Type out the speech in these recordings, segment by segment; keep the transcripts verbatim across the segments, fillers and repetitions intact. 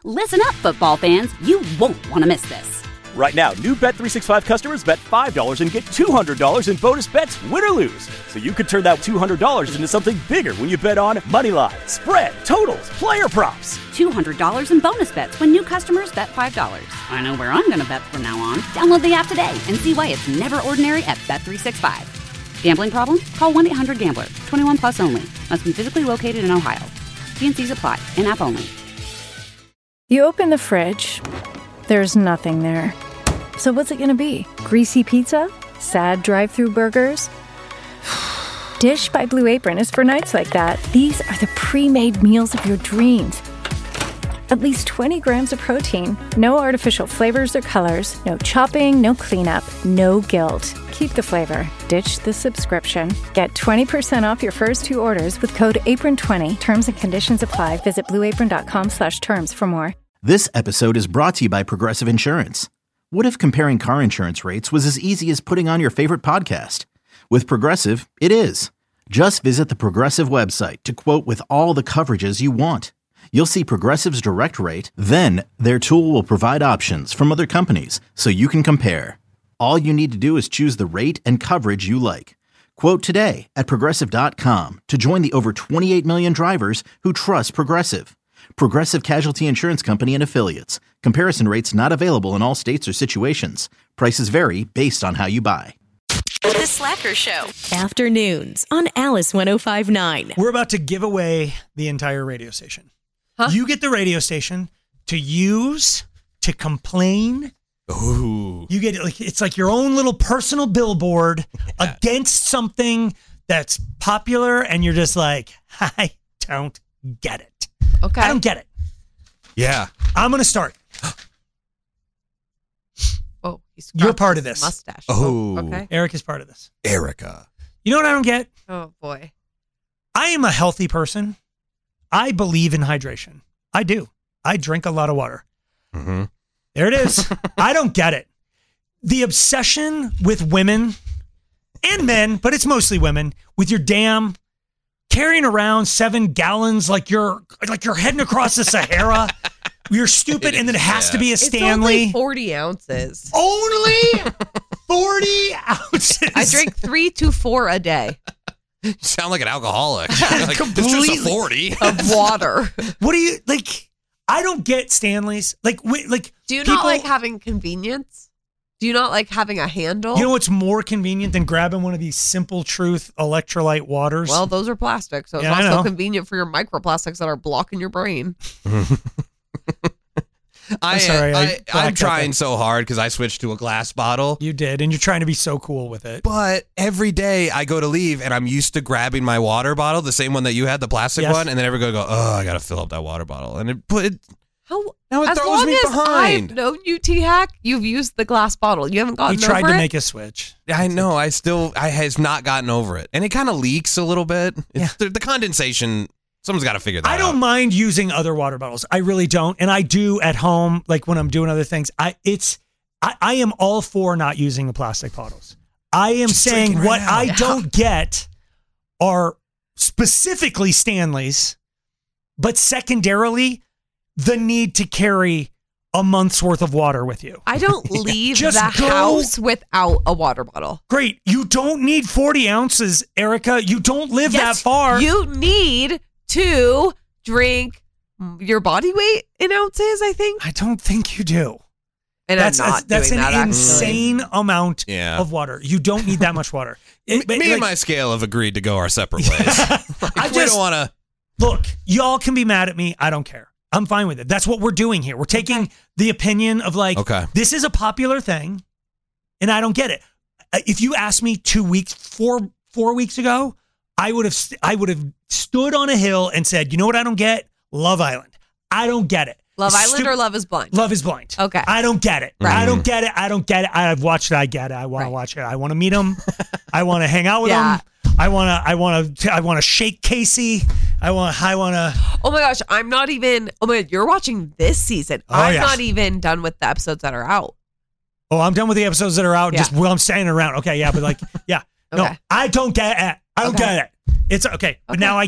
Listen up, football fans. You won't want to miss this. Right now, new Bet three sixty-five customers bet five dollars and get two hundred dollars in bonus bets, win or lose. So you could turn that two hundred dollars into something bigger when you bet on money line, spread, totals, player props. two hundred dollars in bonus bets when new customers bet five dollars. I know where I'm going to bet from now on. Download the app today and see why it's never ordinary at Bet three sixty-five. Gambling problem? Call one eight hundred gambler. twenty-one plus only. Must be physically located in Ohio. T and C's apply. In-app only. You open the fridge. There's nothing there. So what's it gonna be? Greasy pizza? Sad drive-thru burgers? Dish by Blue Apron is for nights like that. These are the pre-made meals of your dreams. At least twenty grams of protein, no artificial flavors or colors, no chopping, no cleanup, no guilt. Keep the flavor. Ditch the subscription. Get twenty percent off your first two orders with code apron twenty. Terms and conditions apply. Visit blueapron.com slash terms for more. This episode is brought to you by Progressive Insurance. What if comparing car insurance rates was as easy as putting on your favorite podcast? With Progressive, it is. Just visit the Progressive website to quote with all the coverages you want. You'll see Progressive's direct rate, then their tool will provide options from other companies so you can compare. All you need to do is choose the rate and coverage you like. Quote today at Progressive dot com to join the over twenty-eight million drivers who trust Progressive. Progressive Casualty Insurance Company and Affiliates. Comparison rates not available in all states or situations. Prices vary based on how you buy. The Slacker Show. Afternoons on Alice one oh five point nine. We're about to give away the entire radio station. Huh? You get the radio station to use, to complain. Ooh. You get it like it's like your own little personal billboard yeah. against something that's popular, and you're just like, I don't get it. Okay. I don't get it. Yeah. I'm going to start. Oh, he's You're part of this. Mustache. Oh. Okay. Eric is part of this. Erica. You know what I don't get? Oh, boy. I am a healthy person. I believe in hydration. I do. I drink a lot of water. Mm-hmm. There it is. I don't get it. The obsession with women and men, but it's mostly women, with your damn carrying around seven gallons like you're like you're heading across the Sahara. You're stupid, and then it has yeah. to be a It's Stanley. only forty ounces. Only forty ounces. I drink three to four a day. You sound like an alcoholic. Like, it's just a forty of water. What do you like? I don't get Stanleys. Like, wait, like. Do you people, not like having convenience? Do you not like having a handle? You know what's more convenient than grabbing one of these Simple Truth electrolyte waters? Well, those are plastic, so it's Yeah, not I so know. convenient for your microplastics that are blocking your brain. I, sorry, I I, blacked I'm out trying there. so hard because I switched to a glass bottle. You did, and you're trying to be so cool with it. But every day I go to leave and I'm used to grabbing my water bottle, the same one that you had, the plastic Yes. one, and then every go, go, oh, I got to fill up that water bottle. And it put it, How? now it as throws long me as behind. I've known you, T-Hack, you've used the glass bottle. You haven't gotten He tried over to it? make a switch. I know, I still, I has not gotten over it. And it kind of leaks a little bit. It's, Yeah. the, the condensation, someone's got to figure that out. I don't mind using other water bottles. I really don't. And I do at home, like when I'm doing other things. I it's I, I am all for not using the plastic bottles. I am Just saying drink it right what now. I Yeah. don't get are specifically Stanleys, but secondarily, the need to carry a month's worth of water with you. I don't leave Just the go- house without a water bottle. Great. You don't need forty ounces, Erica. You don't live Yes, that far. You need to drink your body weight in ounces, I think. I don't think you do. And that's I'm not that's doing an that, actually. insane amount Yeah. of water. You don't need that much water. It- Me, but, me like, and my scale have agreed to go our separate ways. I we just don't want to. look. Y'all can be mad at me. I don't care. I'm fine with it. That's what we're doing here. We're taking the opinion of like, Okay. this is a popular thing, and I don't get it. Uh, If you asked me two weeks, four four weeks ago, I would have st- I would have stood on a hill and said, you know what I don't get? Love Island. I don't get it. Love Stu- Island or Love is Blind? Love is Blind. Okay. I don't get it. Right. I don't get it. I don't get it. I've watched it. I get it. I want Right. to watch it. I want to meet him. I want to hang out with Yeah. him. I want to. I want to. I want to shake Casey. I want. I want to. Oh my gosh, I'm not even. Oh my God, you're watching this season. Oh, I'm yeah. not even done with the episodes that are out. Oh, I'm done with the episodes that are out. Yeah. Just while I'm standing around. Okay, yeah, but like, yeah, no, Okay. I don't get it. I don't Okay. get it. It's okay, but Okay. now I get it.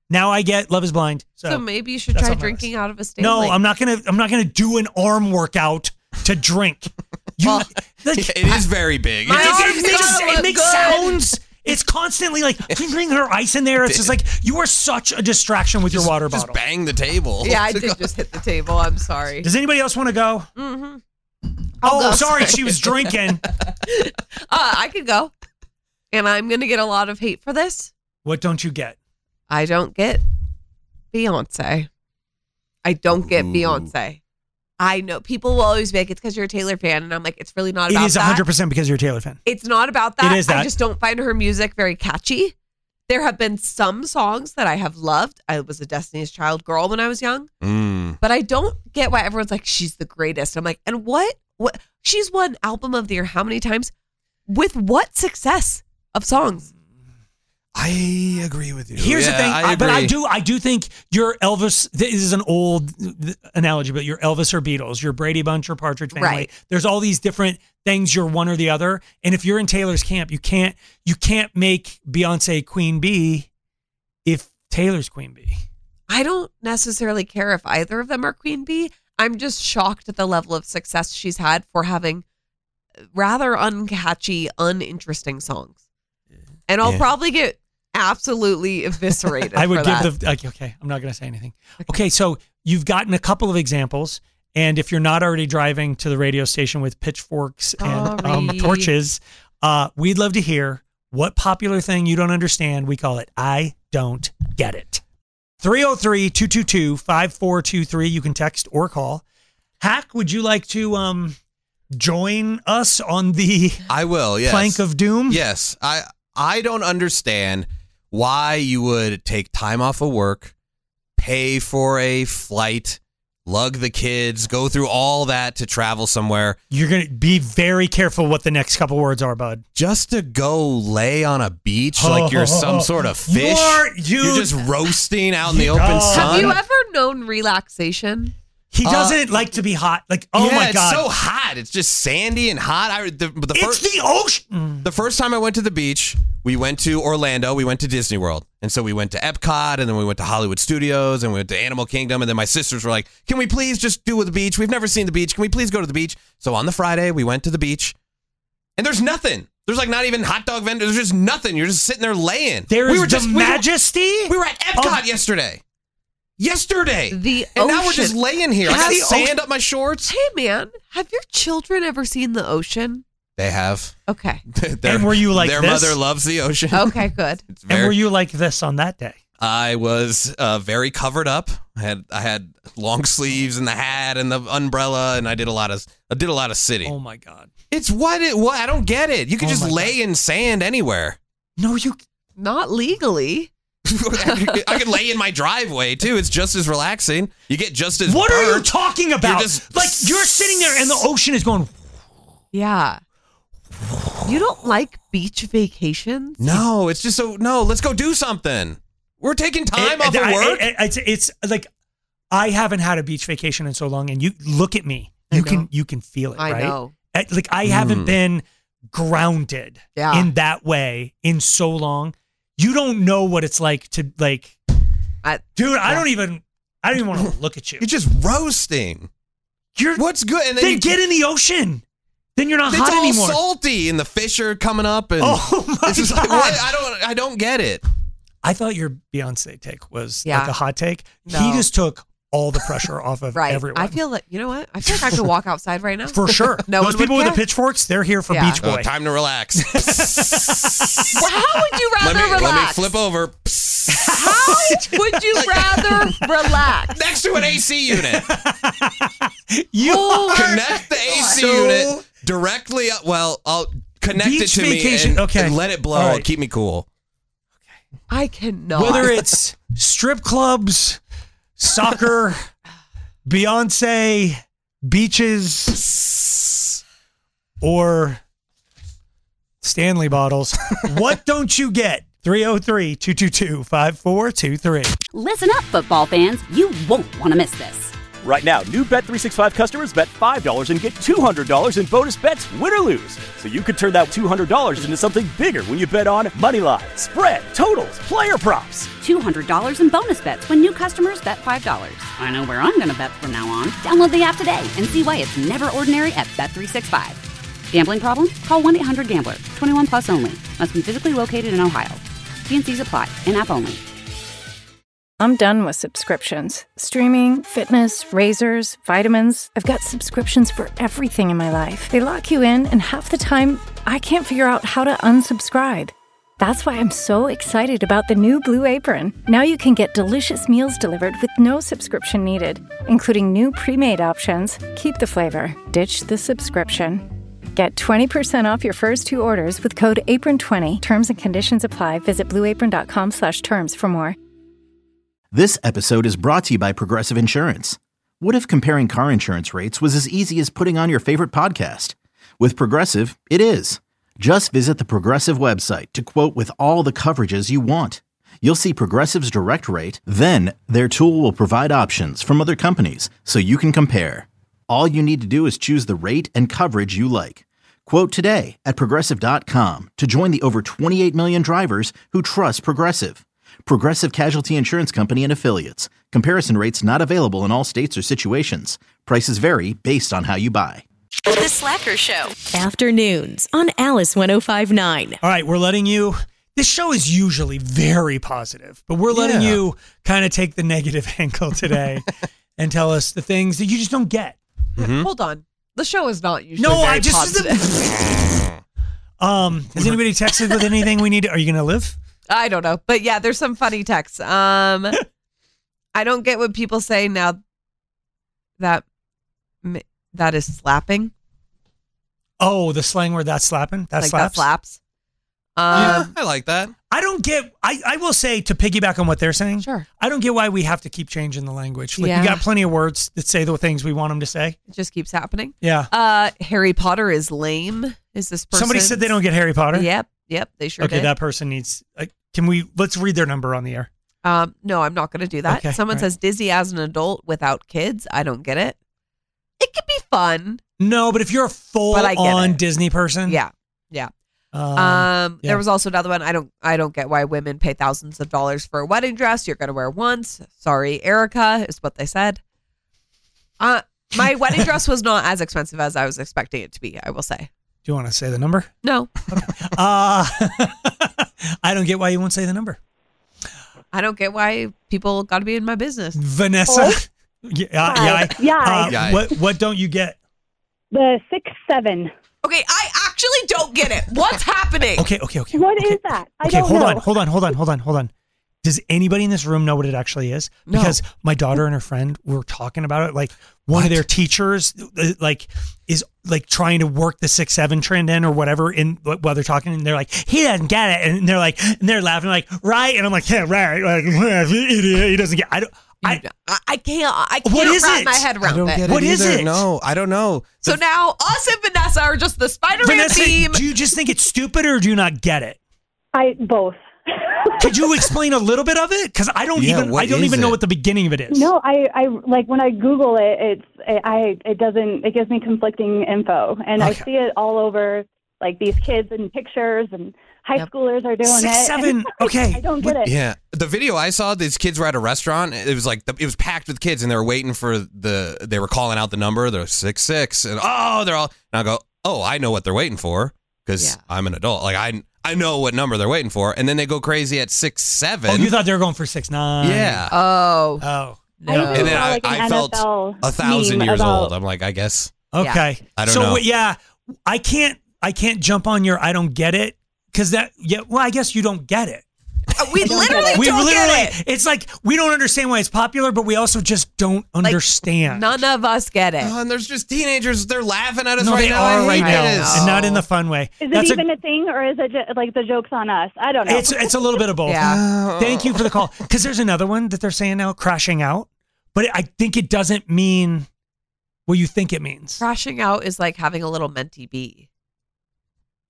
Now I get Love Is Blind. So, So maybe you should that's try on my drinking list. out of a Stanley. No, I'm not gonna. I'm not gonna do an arm workout to drink. You, Well, like, It is very big. My it, arms it makes, gotta it look makes good. sounds. It's constantly like bring her ice in there. It's just like you are such a distraction with just, your water just bottle. bang the table. Yeah, I did just hit the table. I'm sorry. Does anybody else want to go? Mm-hmm. Oh, go. sorry, she was drinking. Uh, I could go. And I'm going to get a lot of hate for this. What don't you get? I don't get Beyonce. I don't get Ooh. Beyonce. I know people will always be like, it's because you're a Taylor fan. And I'm like, it's really not It about is that. one hundred percent because you're a Taylor fan. It's not about that. It is that. I just don't find her music very catchy. There have been some songs that I have loved. I was a Destiny's Child girl when I was young, Mm. but I don't get why everyone's like, she's the greatest. I'm like, and what? What? She's won Album of the Year how many times? With what success of songs? I agree with you. Here's Yeah, the thing, I I- but I agree. do, I do think you're Elvis. This is an old th- analogy, but you're Elvis or Beatles, you're Brady Bunch or Partridge Family. Right. There's all these different things. You're one or the other, and if you're in Taylor's camp, you can't, you can't make Beyonce Queen Bee if Taylor's Queen Bee. I don't necessarily care if either of them are Queen Bee. I'm just shocked at the level of success she's had for having rather uncatchy, uninteresting songs. And I'll Yeah. probably get absolutely eviscerated. I would for give that. the okay, okay. I'm not going to say anything. Okay, so you've gotten a couple of examples, and if you're not already driving to the radio station with pitchforks and um, Sorry. torches, uh, we'd love to hear what popular thing you don't understand. We call it I Don't Get It. three oh three, two two two, five four two three. You can text or call. Hack, would you like to um join us on the I will, yes. plank of doom? Yes. I I don't understand why you would take time off of work, pay for a flight, lug the kids, go through all that to travel somewhere You're going to be very careful what the next couple words are, bud. just to go lay on a beach like you're some sort of fish. You're, you, You're just roasting out in the You- open oh. sun. Have you ever known relaxation? he Uh, doesn't like to be hot. Like, oh yeah, my God. it's so hot. It's just sandy and hot. I the, the it's first the ocean. the first time I went to the beach, we went to Orlando. We went to Disney World, and so we went to Epcot, and then we went to Hollywood Studios, and we went to Animal Kingdom, and then my sisters were like, "Can we please just do the beach? We've never seen the beach. Can we please go to the beach?" So on the Friday, we went to the beach, and there's nothing. There's like not even hot dog vendors. There's just nothing. You're just sitting there laying. There we is were the just, we were- majesty. We were, at Epcot of- yesterday. Yesterday. The and now we're ocean. just laying here. I Has got the sand ocean- up my shorts. Hey, man, have your children ever seen the ocean? They have. Okay. Their- And were you like their this? mother loves the ocean. Okay, good. It's and very- were you like this on that day? I was uh, very covered up. I had I had long sleeves and the hat and the umbrella, and I did a lot of I did a lot of sitting. Oh my God. It's what it what I don't get it. You can Oh just my lay in sand anywhere. No, you. Not legally. I could lay in my driveway too. It's just as relaxing. You get just as What are you burnt. talking about? just- like you're sitting there and the ocean is going. Yeah. You don't like beach vacations? No, it's just so no. Let's go do something. We're taking time It- off of I- work. I- I- it's, it's like I haven't had a beach vacation in so long, and you look at me. I You know. can you can feel it. I right? know. I- Like I haven't Mm. been grounded Yeah. in that way in so long. You don't know what it's like to like, I, dude. I Yeah. don't even. I don't even want to look at you. You're just roasting. You're What's good? And then then you, get in the ocean. Then you're not it's hot all anymore. salty, and the fish are coming up, and Oh my it's just God! like, what? I don't I don't get it. I thought your Beyonce take was Yeah. like a hot take. He No. just took all the pressure off of right. everyone. I feel like, you know what? I feel like I could walk outside right now. for sure. No Those one would people with the care. pitchforks, they're here for Yeah. Beach Oh, Boy. time to relax. Well, how would you rather let me relax? let me flip over. How would you rather relax? Next to an A C unit. you are Connect the A C so- unit directly up. Well, I'll connect Beach it to vacation, me and, okay. and let it blow. All right. Keep me cool. I cannot. whether it's strip clubs, soccer, Beyonce, beaches, or Stanley bottles. What don't you get? three oh three, two two two, five four two three. Listen up, football fans. You won't want to miss this. Right now, new Bet three sixty-five customers bet five dollars and get two hundred dollars in bonus bets, win or lose. So you could turn that two hundred dollars into something bigger when you bet on moneyline, spread, totals, player props. two hundred dollars in bonus bets when new customers bet five dollars. I know where I'm going to bet from now on. Download the app today and see why it's never ordinary at Bet three sixty-five. Gambling problem? Call one eight hundred gambler. twenty-one plus only. Must be physically located in Ohio. T and C's apply. In-app only. I'm done with subscriptions. Streaming, fitness, razors, vitamins. I've got subscriptions for everything in my life. They lock you in, and half the time, I can't figure out how to unsubscribe. That's why I'm so excited about the new Blue Apron. Now you can get delicious meals delivered with no subscription needed, including new pre-made options. Keep the flavor. Ditch the subscription. Get twenty percent off your first two orders with code apron twenty. Terms and conditions apply. Visit blueapron.com slash terms for more. This episode is brought to you by Progressive Insurance. What if comparing car insurance rates was as easy as putting on your favorite podcast? With Progressive, it is. Just visit the Progressive website to quote with all the coverages you want. You'll see Progressive's direct rate, then their tool will provide options from other companies so you can compare. All you need to do is choose the rate and coverage you like. Quote today at progressive dot com to join the over twenty-eight million drivers who trust Progressive. Progressive Casualty Insurance Company and Affiliates. Comparison rates not available in all states or situations. Prices vary based on how you buy. The Slacker Show. Afternoons on Alice one oh five point nine. All right, we're letting you. This show is usually very positive, but we're letting Yeah. you kind of take the negative angle today and tell us the things that you just don't get. Mm-hmm. Hold on. The show is not usually No, very I just. positive. um, has anybody texted with anything we need? To, are you going to live? I don't know. But yeah, there's some funny texts. Um, I don't get what people say now that that is slapping. Oh, the slang word that's slapping? That like slaps? that slaps. Um, Yeah, I like that. I don't get, I, I will say to piggyback on what they're saying, Sure. I don't get why we have to keep changing the language. Like Yeah. we got plenty of words that say the things we want them to say. It just keeps happening. Yeah. Uh, Harry Potter is lame. Is this person? Somebody said they don't get Harry Potter. Yep. Yep. They sure okay, did. that person needs, like, can we, let's read their number on the air. Um, no, I'm not going to do that. Okay, Someone all right. says Disney as an adult without kids. I don't get it. It could be fun. No, but if you're a full But I get on it. Disney person. Yeah. Yeah. Um, Um, yeah. there was also another one. I don't, I don't get why women pay thousands of dollars for a wedding dress you're going to wear once. Sorry, Erica is what they said. Uh, my wedding dress was not as expensive as I was expecting it to be. I will say. Do you want to say the number? No, Uh, I don't get why you won't say the number. I don't get why people got to be in my business. Vanessa. Yeah, yeah, Yeah. Uh, Yai. what what don't you get? The six seven. Okay, I actually don't get it. What's happening? Okay, okay, okay. What okay. is that? I Okay, don't hold know. on, hold on, hold on, hold on, hold on. Does anybody in this room know what it actually is? No. Because my daughter and her friend were talking about it. Like one of their teachers, uh, like, is like trying to work the six seven trend in or whatever. In while they're talking, and they're like, he doesn't get it, and they're like, and they're laughing like, right, and I'm like, yeah, right, like, idiot, he doesn't get. I don't. I, I, I can't. I can't What is wrap it? my head I around don't it. get What it is either. it? No, I don't know. So now us and Vanessa are just the Spider-Man Vanessa, team. do you just think it's stupid or do you not get it? I both. Could you explain a little bit of it? Because I don't Yeah, even what I don't is even know it? what the beginning of it is. No, I, I like when I Google it, it's I it doesn't it gives me conflicting info, and I Okay. see it all over, like these kids in pictures, and high Yep. schoolers are doing Six, it. seven, okay. I don't get it. Yeah, the video I saw, these kids were at a restaurant. It was like the, it was packed with kids, and they were waiting for the. They were calling out the number. They're six six, and oh, they're all. And I go, oh, I know what they're waiting for because Yeah. I'm an adult. Like I, I know what number they're waiting for, and then they go crazy at six seven. Oh, you thought they were going for six nine? Yeah, Oh, Oh. no. I think and it's then more I, like an I felt N F L a thousand meme years about- old. I'm like, I guess. Okay. I don't so, know. yeah, I can't. I can't jump on your. I don't get it because that. Yeah. Well, I guess you don't get it. we literally We don't literally. get it. It's like we don't understand why it's popular, but we also just don't understand. None of us get it. Oh, and there's just teenagers. They're laughing at us no, right they now. are I right hate now, this. and not in the fun way. Is it That's even a, a, thing, or is it just, like the joke's on us? I don't know. It's it's a little bit of both. Yeah. Thank you for the call. Because there's another one that they're saying now, crashing out, but I think it doesn't mean what you think it means. Crashing out is like having a little mentee bee.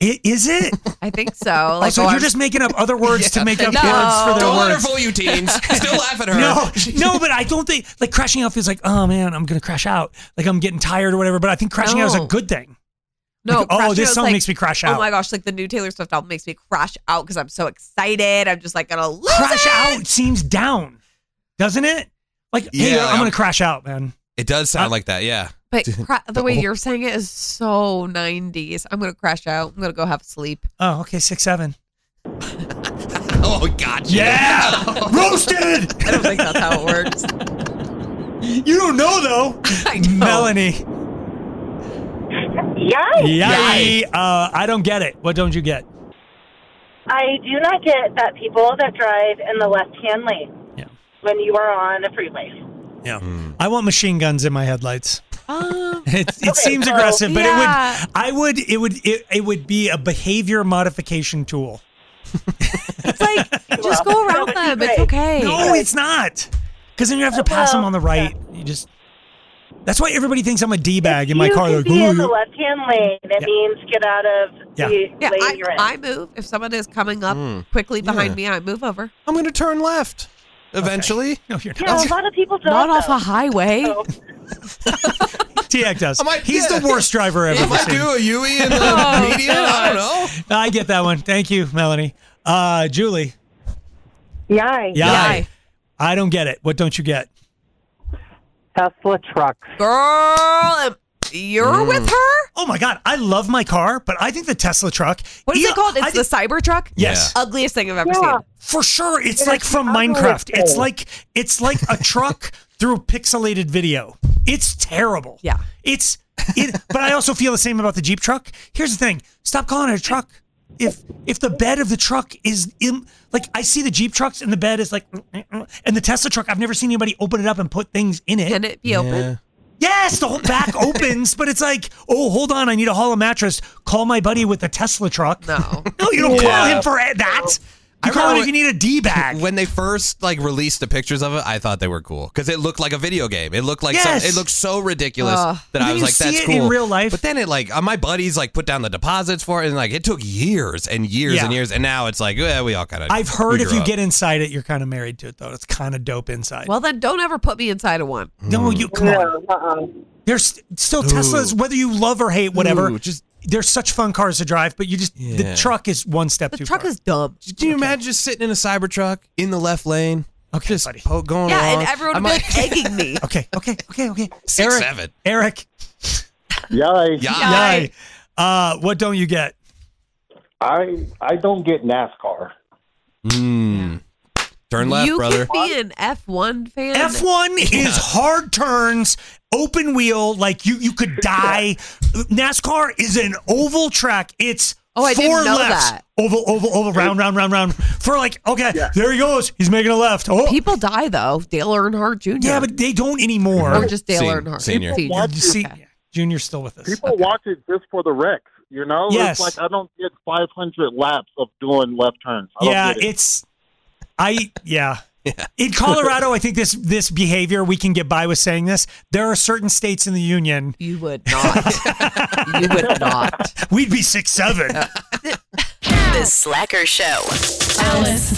I- Is it? I think so. Like, so oh, you're I'm- just making up other words to make up No. words for their Don't let her words. fool you, teens. Still laugh at her. No, no, but I don't think like crashing out feels like, oh man, I'm gonna crash out. Like I'm getting tired or whatever. But I think crashing out is a No. good thing. No, Like, oh, crashing this out's song like, makes me crash out. Oh my gosh, like the new Taylor Swift album makes me crash out because I'm so excited. I'm just like gonna lose Crash it. out seems down, doesn't it? Like, hey, Yeah, I'm I'm- gonna crash out, man. It does sound like that, yeah. But cra- the way you're saying it is so nineties. I'm gonna crash out. I'm gonna go have a sleep. Oh, okay, six seven. Oh, gotcha. Yeah, roasted. I don't think that's how it works. You don't know though, I know. Melanie. Yay! Yay! Uh, I don't get it. What don't you get? I do not get that people that drive in the left-hand lane Yeah. when you are on a freeway. Yeah, I want machine guns in my headlights. Um, It, it Okay, seems so- aggressive, but Yeah. it would. I would. It would. It, it would be a behavior modification tool. it's like just Well, go that around would be them. It's great. okay. No, it's not. Because then you have to pass them on the right. You just. That's why everybody thinks I'm a d bag in my you car. can They're be like, in the "Ooh." left-hand lane. It Yeah. means get out of Yeah. the Yeah, lane I, you're in. I move. If someone is coming up Mm. quickly behind Yeah. me, I move over. I'm going to turn left eventually. No, you're yeah, not. a lot of people don't. Not off though. a highway. So, T-X does. I might- He's yeah. the worst driver ever. If I seen. do a Yui in the Oh, media, I don't know. I get that one. Thank you, Melanie. Uh, Julie. Yay. Yeah. Yay. I don't get it. What don't you get? Tesla trucks. Girl, you're Mm. with her? Oh my God, I love my car, but I think the Tesla truck. What is Yeah, it called? It's I the think- Cybertruck? Yes. Ugliest thing I've ever Yeah. seen. For sure, it's It like is from the ugliest Minecraft. It's thing. like it's like a truck through pixelated video. It's terrible. Yeah. It's it. But I also feel the same about the Jeep truck. Here's the thing: stop calling it a truck. If if the bed of the truck is in, like I see the Jeep trucks and the bed is like, and the Tesla truck, I've never seen anybody open it up and put things in it. Can it be open? Yes, the whole back opens, but it's like, oh, hold on, I need a hollow mattress. Call my buddy with the Tesla truck. No. No, you don't call Yeah. him for that. You I call him remember if you need a D bag. When they first like released the pictures of it, I thought they were cool because it looked like a video game. It looked like Yes. some, it looked so ridiculous Ugh. that But I then was you like, see "That's it cool." in real life. But then it like uh, my buddies like put down the deposits for it, and like it took years and years Yeah. and years, and now it's like, yeah, we all kind of. I've heard if you get inside it, you're kind of married to it, though. It's kind of dope inside. Well, then don't ever put me inside of one. no, you come on. no, uh-uh. There's still Teslas, whether you love or hate, whatever. Ooh, just they're such fun cars to drive, but you just the Yeah. truck is one step The too truck far. is dumb. Can you imagine just sitting in a Cybertruck in the left lane, Okay, just buddy. po- going Yeah, along? and everyone I'm would be like, like egging me. Okay, okay, okay, okay. Six, Eric, seven. Eric, Yay. Yeah. yay. Uh, what don't you get? I I don't get NASCAR. Mm. Turn left, you brother. can be an F one fan. F one is hard turns, open wheel, like you you could die. NASCAR is an oval track. It's Oh, I four didn't know lefts. that. Oval, oval, oval, round, round, round, round. For like, okay, there he goes. He's making a left. Oh, People die though. Dale Earnhardt Junior yeah, but they don't anymore. or just Dale Sen- Earnhardt senior. People watch You it. see, Okay. Junior's still with us. People watch it just for the wrecks, you know? Yes. It's like I don't get five hundred laps of doing left turns. I don't Yeah, get it. it's, I, yeah. In Colorado, I think this this behavior, we can get by with saying this. There are certain states in the union, You would not. you would not. we'd be six seven. The Slacker Show. Alice.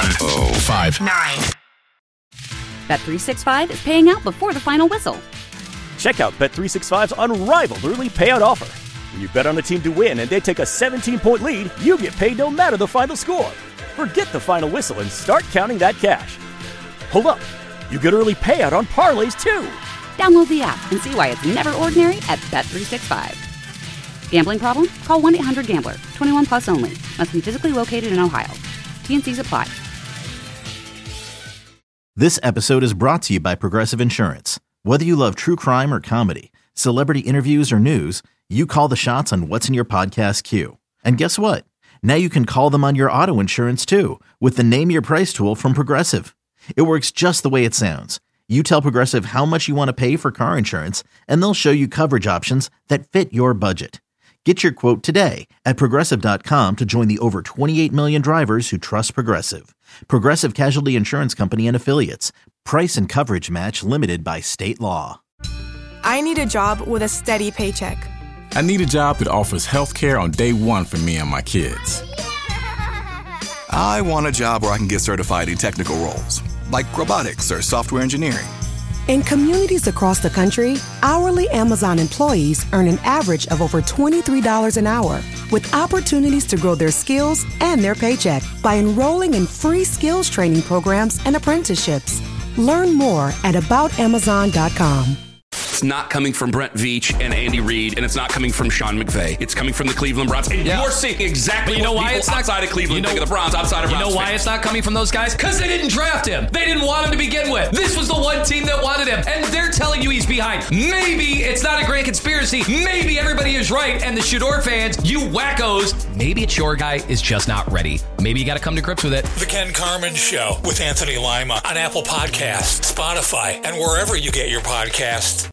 Bet three sixty-five is paying out before the final whistle. Check out Bet three sixty-five's unrivaled early payout offer. When you bet on a team to win and they take a seventeen-point lead, you get paid no matter the final score. Forget the final whistle and start counting that cash. Hold up. You get early payout on parlays, too. Download the app and see why it's never ordinary at Bet three sixty-five. Gambling problem? Call one eight hundred gambler. twenty-one plus only. Must be physically located in Ohio. T N Cs apply. This episode is brought to you by Progressive Insurance. Whether you love true crime or comedy, celebrity interviews or news, you call the shots on what's in your podcast queue. And guess what? Now you can call them on your auto insurance too with the Name Your Price tool from Progressive. It works just the way it sounds. You tell Progressive how much you want to pay for car insurance, and they'll show you coverage options that fit your budget. Get your quote today at Progressive dot com to join the over twenty-eight million drivers who trust Progressive. Progressive Casualty Insurance Company and Affiliates. Price and coverage match limited by state law. I need a job with a steady paycheck. I need a job that offers health care on day one for me and my kids. I want a job where I can get certified in technical roles, like robotics or software engineering. In communities across the country, hourly Amazon employees earn an average of over twenty-three dollars an hour, with opportunities to grow their skills and their paycheck by enrolling in free skills training programs and apprenticeships. Learn more at about amazon dot com. It's not coming from Brent Veach and Andy Reid, and it's not coming from Sean McVay. It's coming from the Cleveland Browns. And Yeah. you're seeing exactly But you know what why people it's not- outside of Cleveland you know- think of the Browns, outside of You Browns know why fans. it's not coming from those guys? Because they didn't draft him. They didn't want him to begin with. This was the one team that wanted him, and they're telling you he's behind. Maybe it's not a great conspiracy. Maybe everybody is right, and the Shador fans, you wackos, maybe it's your guy is just not ready. Maybe you got to come to grips with it. The Ken Carmen Show with Anthony Lima on Apple Podcasts, Spotify, and wherever you get your podcasts.